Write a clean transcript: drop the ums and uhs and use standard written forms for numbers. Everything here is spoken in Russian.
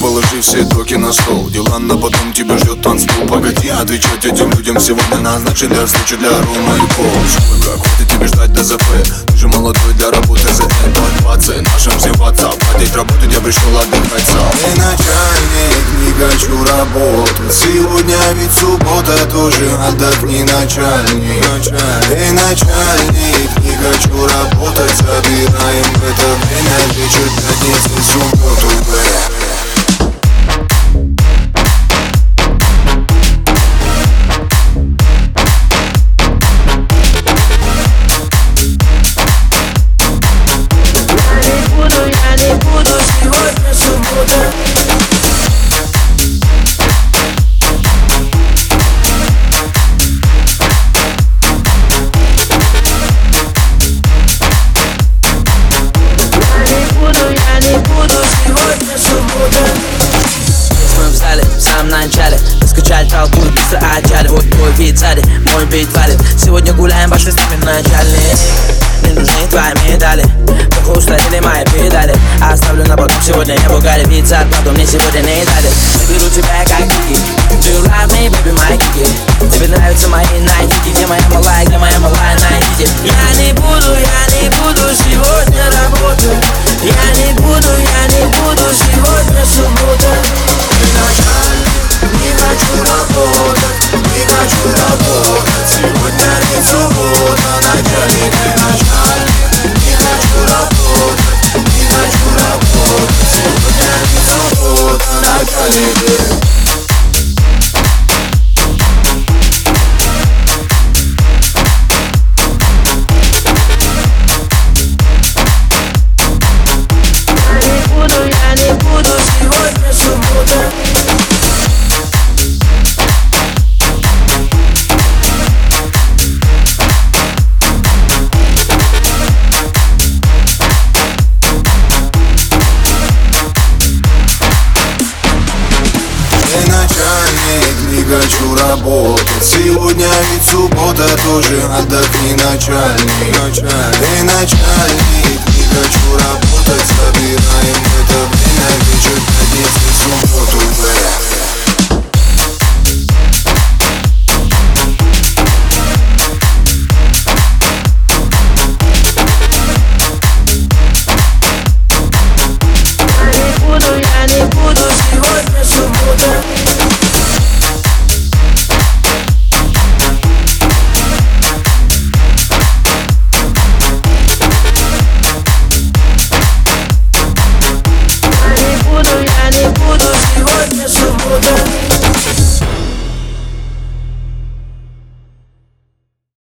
положи все токи на стол. Дела на потом, тебя ждет танцпол. Погоди отвечать этим людям, сегодня назначили встречу для Рома и Пол. Как хватит тебе ждать до ЗП? Ты же молодой для работы за N20. Нашим всем WhatsApp, платить работу, я пришел отдыхать сам. Эй, начальник, не хочу работать. Сегодня ведь суббота, тоже отдохни, начальник. Эй, начальник, не хочу работать. Забираем в это время вечер, пятницы, субботу. Я не буду, сегодня суббота. Мы в зале, в самом начале раскачали толпу, быстро отчали. Твой вид сзади, мой бит валит. Сегодня гуляем, пошли с нами начальник. Не нужны твои медали, плохо устарели мои педали. Оставлю на потом, сегодня я бугали. Ведь зарплату мне сегодня не дали. Заберу тебя как кики. Do you love me, baby, my кики? Тебе нравятся мои найтики. Где моя малая, найдите. Я не буду сегодня работать. Я не буду, сегодня суббота. Начальник, не хочу работать, не хочу работать. Сегодня не суббота, начальник. Начальник, не хочу работать, не хочу работать. Сегодня не суббота, начальник. Я не буду, сегодня суббота. Эй, начальник, не хочу работать. Сегодня ведь суббота, тоже отдохни, начальник. Эй, начальник, не хочу работать, забирай